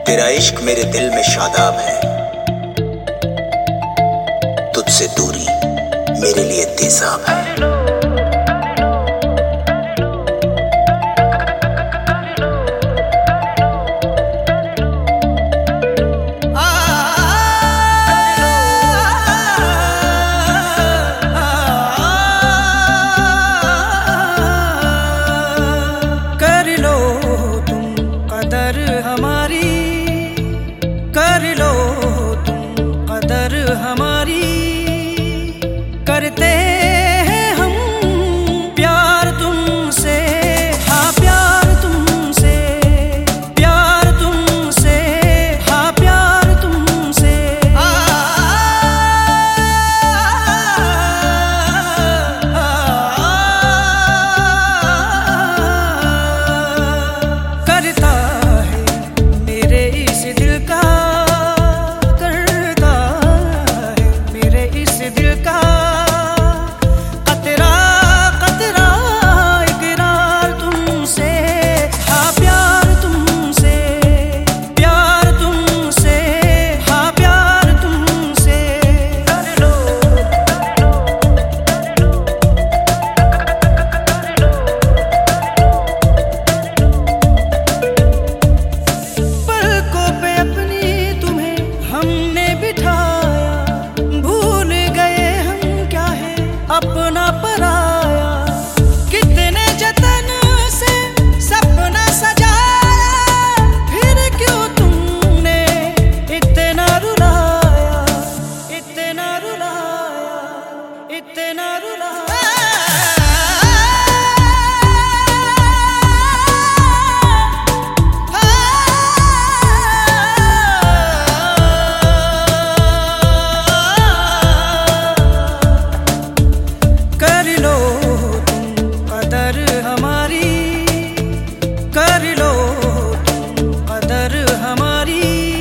तेरा इश्क मेरे दिल में शादाब है, तुझसे दूरी मेरे लिए तेजाब है। कर लो तुम कदर हमारी, करते हैं हम प्यार तुमसे। हाँ प्यार तुमसे, प्यार तुमसे, हाँ प्यार तुमसे। करता है मेरे इस दिल का, अपना पराया कितने जतन से सपना सजाया, फिर क्यों तुमने इतना रुलाया, इतना रुलाया, इतना रुलाया। कर लो तुम कदर हमारी, कर लो तुम कदर हमारी,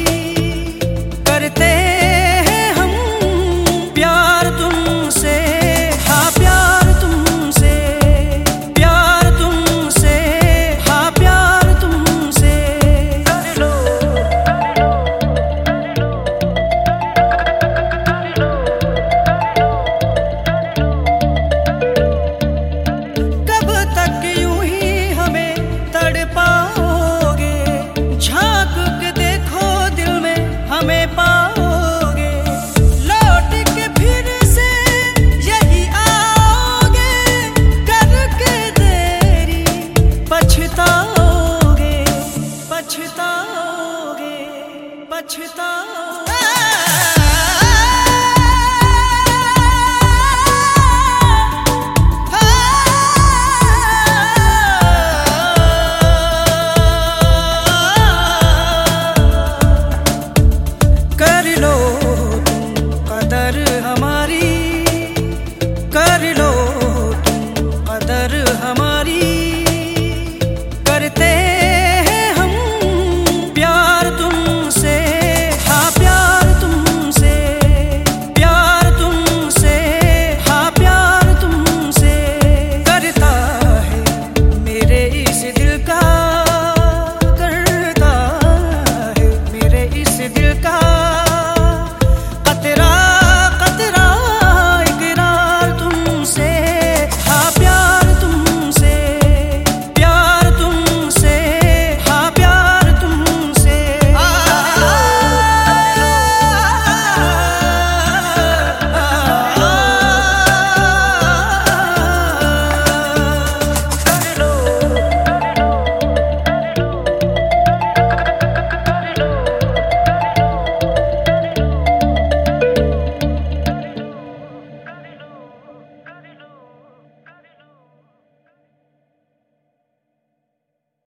करते हैं हम प्यार तुमसे। हाँ प्यार तुमसे, प्यार तुमसे, हाँ प्यार तुमसे। कर लो हमें पाओगे, लौट के फिर से यही आओगे, करके देरी पछताओगे, पछताओगे, पछताओगे।